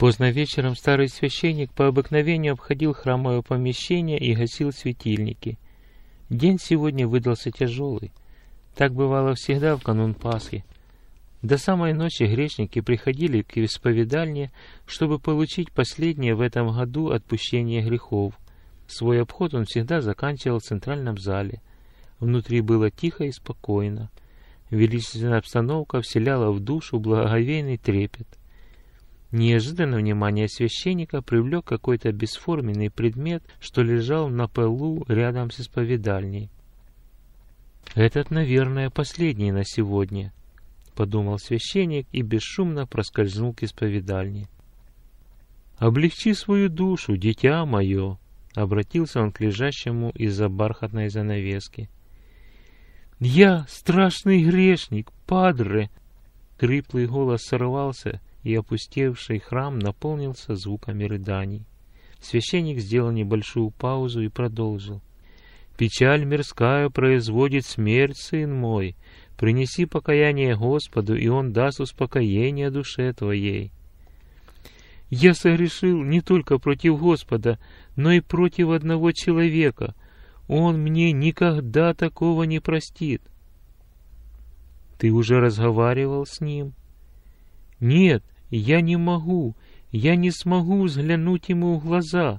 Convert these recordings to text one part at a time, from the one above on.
Поздно вечером старый священник по обыкновению обходил храмовое помещение и гасил светильники. День сегодня выдался тяжелый. Так бывало всегда в канун Пасхи. До самой ночи грешники приходили к исповедальне, чтобы получить последнее в этом году отпущение грехов. Свой обход он всегда заканчивал в центральном зале. Внутри было тихо и спокойно. Величественная обстановка вселяла в душу благоговейный трепет. Неожиданно внимание священника привлек какой-то бесформенный предмет, что лежал на полу рядом с исповедальней. «Этот, наверное, последний на сегодня», — подумал священник и бесшумно проскользнул к исповедальне. «Облегчи свою душу, дитя мое», — обратился он к лежащему из-за бархатной занавески. «Я страшный грешник, падре!» Хриплый голос сорвался, и опустевший храм наполнился звуками рыданий. Священник сделал небольшую паузу и продолжил. «Печаль мирская производит смерть, сын мой. Принеси покаяние Господу, и Он даст успокоение душе твоей». «Я согрешил не только против Господа, но и против одного человека. Он мне никогда такого не простит». «Ты уже разговаривал с ним?» «Нет, я не могу, я не смогу взглянуть ему в глаза».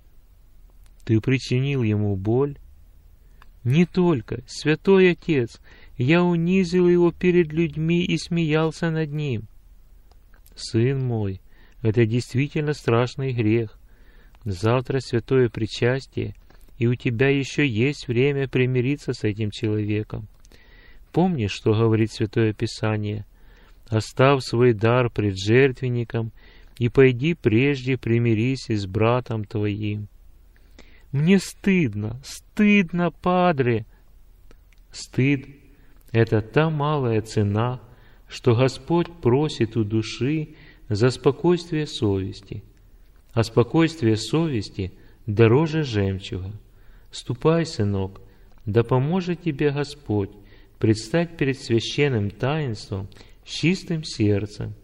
«Ты причинил ему боль?» «Не только, святой Отец, я унизил его перед людьми и смеялся над ним». «Сын мой, это действительно страшный грех. Завтра святое причастие, и у тебя еще есть время примириться с этим человеком. Помнишь, что говорит Святое Писание? Оставь свой дар пред жертвенником и пойди прежде примирись с братом твоим». «Мне стыдно, стыдно, падре!» Стыд — это та малая цена, что Господь просит у души за спокойствие совести. А спокойствие совести дороже жемчуга. Ступай, сынок, да поможет тебе Господь предстать перед священным таинством с чистым сердцем.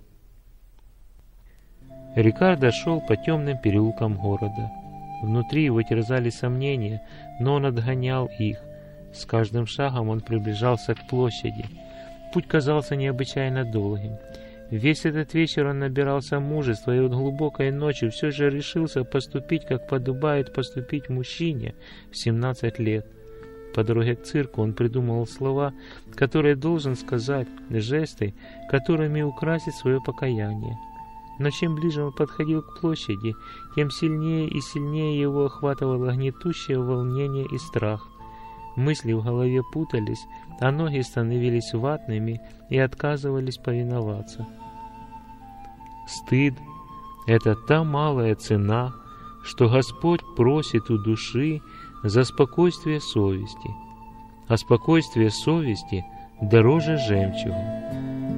Рикардо шел по темным переулкам города. Внутри его терзали сомнения, но он отгонял их. С каждым шагом он приближался к площади. Путь казался необычайно долгим. Весь этот вечер он набирался мужества, и вот глубокой ночью все же решился поступить, как подобает поступить мужчине в 17 лет. По дороге к цирку он придумывал слова, которые должен сказать, жесты, которыми украсить свое покаяние. Но чем ближе он подходил к площади, тем сильнее и сильнее его охватывало гнетущее волнение и страх. Мысли в голове путались, а ноги становились ватными и отказывались повиноваться. Стыд — это та малая цена, что Господь просит у души за спокойствие совести, а спокойствие совести дороже жемчуга.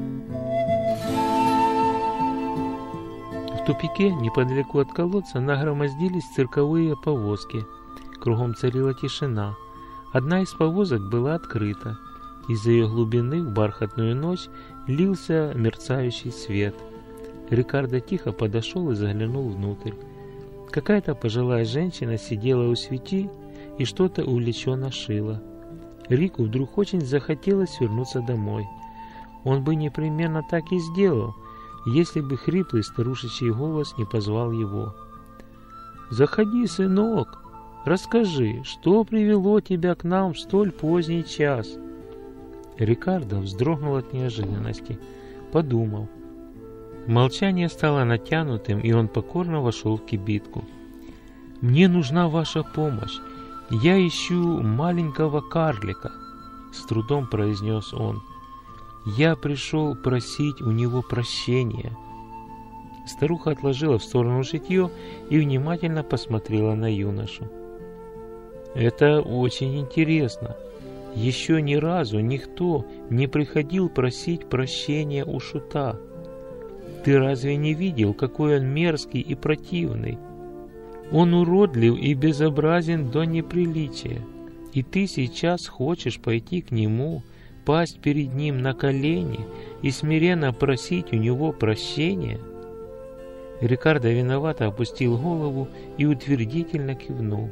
В тупике, неподалеку от колодца, нагромоздились цирковые повозки. Кругом царила тишина. Одна из повозок была открыта. Из-за ее глубины в бархатную ночь лился мерцающий свет. Рикардо тихо подошел и заглянул внутрь. Какая-то пожилая женщина сидела у свечи и что-то увлеченно шила. Рику вдруг очень захотелось вернуться домой. Он бы непременно так и сделал, если бы хриплый старушечий голос не позвал его. «Заходи, сынок, расскажи, что привело тебя к нам в столь поздний час?» Рикардо вздрогнул от неожиданности, подумал. Молчание стало натянутым, и он покорно вошел в кибитку. «Мне нужна ваша помощь. Я ищу маленького карлика», — с трудом произнес он. «Я пришел просить у него прощения». Старуха отложила в сторону шитье и внимательно посмотрела на юношу. «Это очень интересно. Еще ни разу никто не приходил просить прощения у шута. Ты разве не видел, какой он мерзкий и противный? Он уродлив и безобразен до неприличия. И ты сейчас хочешь пойти к нему, пасть перед ним на колени и смиренно просить у него прощения? Рикардо виновато опустил голову и утвердительно кивнул.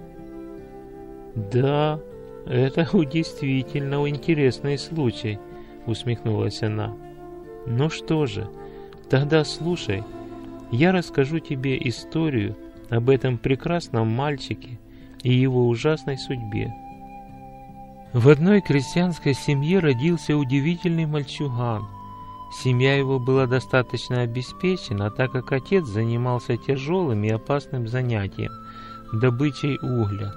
«Да, это действительно интересный случай», — усмехнулась она. «Ну что же, тогда слушай, я расскажу тебе историю об этом прекрасном мальчике и его ужасной судьбе. В одной крестьянской семье родился удивительный мальчуган. Семья его была достаточно обеспечена, так как отец занимался тяжелым и опасным занятием – добычей угля.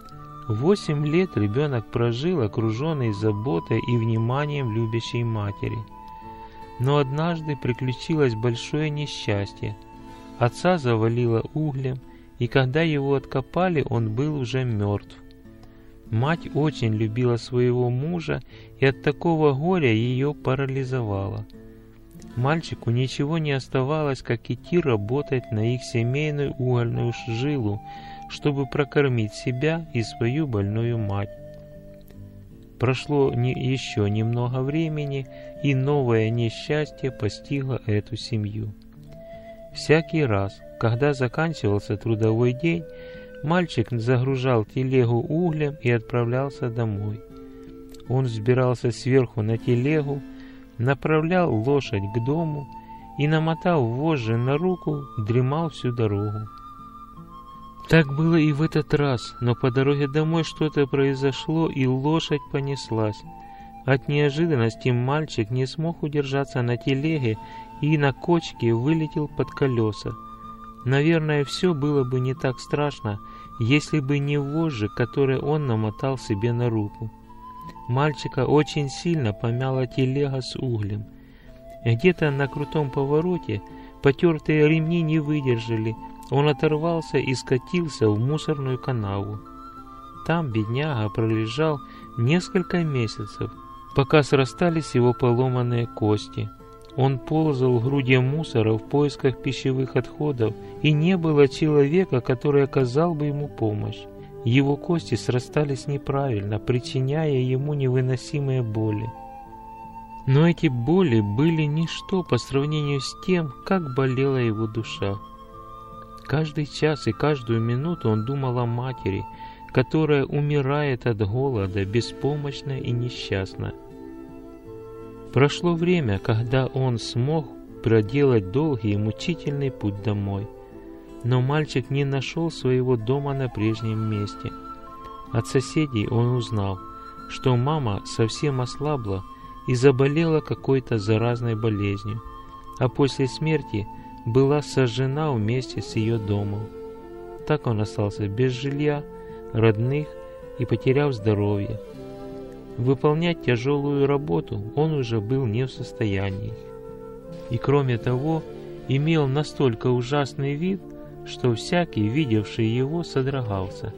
8 лет ребенок прожил, окруженный заботой и вниманием любящей матери. Но однажды приключилось большое несчастье. Отца завалило углем, и когда его откопали, он был уже мертв. Мать очень любила своего мужа, и от такого горя ее парализовало. Мальчику ничего не оставалось, как идти работать на их семейную угольную жилу, чтобы прокормить себя и свою больную мать. Прошло еще немного времени, и новое несчастье постигло эту семью. Всякий раз, когда заканчивался трудовой день, мальчик загружал телегу углем и отправлялся домой. Он взбирался сверху на телегу, направлял лошадь к дому и, намотав вожжи на руку, дремал всю дорогу. Так было и в этот раз, но по дороге домой что-то произошло, и лошадь понеслась. От неожиданности мальчик не смог удержаться на телеге и на кочке вылетел под колеса. Наверное, все было бы не так страшно, если бы не вожжи, которые он намотал себе на руку. Мальчика очень сильно помяла телега с углем. Где-то на крутом повороте потертые ремни не выдержали, он оторвался и скатился в мусорную канаву. Там бедняга пролежал несколько месяцев, пока срастались его поломанные кости. Он ползал в груди мусора в поисках пищевых отходов, и не было человека, который оказал бы ему помощь. Его кости срастались неправильно, причиняя ему невыносимые боли. Но эти боли были ничто по сравнению с тем, как болела его душа. Каждый час и каждую минуту он думал о матери, которая умирает от голода, беспомощная и несчастная. Прошло время, когда он смог проделать долгий и мучительный путь домой. Но мальчик не нашел своего дома на прежнем месте. От соседей он узнал, что мама совсем ослабла и заболела какой-то заразной болезнью, а после смерти была сожжена вместе с ее домом. Так он остался без жилья, родных и потеряв здоровье. Выполнять тяжелую работу он уже был не в состоянии. И кроме того, имел настолько ужасный вид, что всякий, видевший его, содрогался.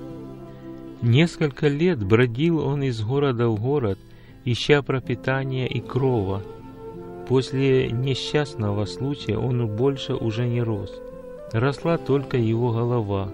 Несколько лет бродил он из города в город, ища пропитания и крова. После несчастного случая он больше уже не рос. Росла только его голова.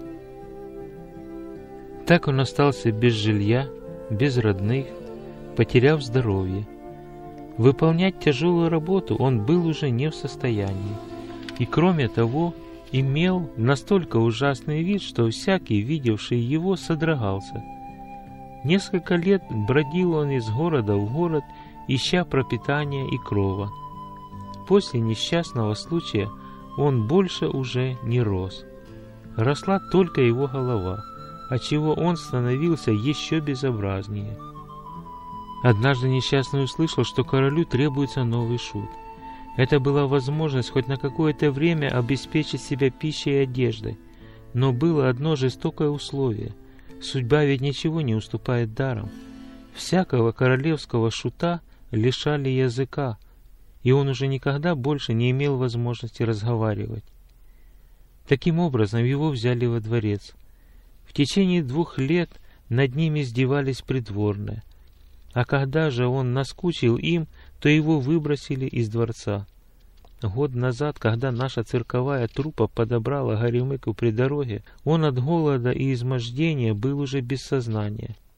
Так он остался без жилья, без родных, потеряв здоровье. Выполнять тяжелую работу он был уже не в состоянии. И кроме того, имел настолько ужасный вид, что всякий, видевший его, содрогался. Несколько лет бродил он из города в город, ища пропитания и крова. После несчастного случая он больше уже не рос. Росла только его голова, отчего он становился еще безобразнее. Однажды несчастный услышал, что королю требуется новый шут. Это была возможность хоть на какое-то время обеспечить себя пищей и одеждой. Но было одно жестокое условие. Судьба ведь ничего не уступает даром. Всякого королевского шута лишали языка, и он уже никогда больше не имел возможности разговаривать. Таким образом, его взяли во дворец. В течение 2 лет над ним издевались придворные. А когда же он наскучил им, то его выбросили из дворца. Год назад, когда наша цирковая труппа подобрала Горемыку при дороге, он от голода и измождения был уже без сознания.